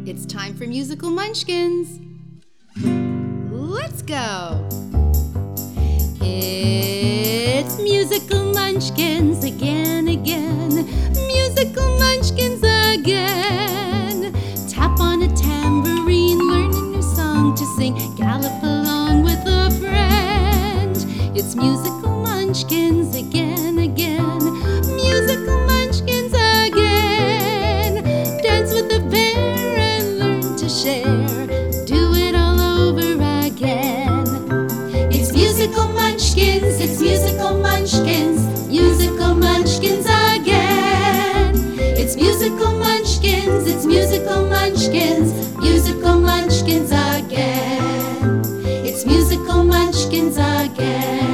It's time for Musical Munchkins. Let's go. It's Musical Munchkins again. Musical Munchkins again. Tap on a tambourine, learn a new song to sing, gallop along with a friend. It's Musical Munchkins again. Musical Munchkins again. Dance with the bear and learn to share. Do it all over again. It's Musical Munchkins, it's Musical Munchkins, Musical Munchkins again. It's Musical Munchkins, it's Musical Munchkins, Musical Munchkins again. It's Musical Munchkins again.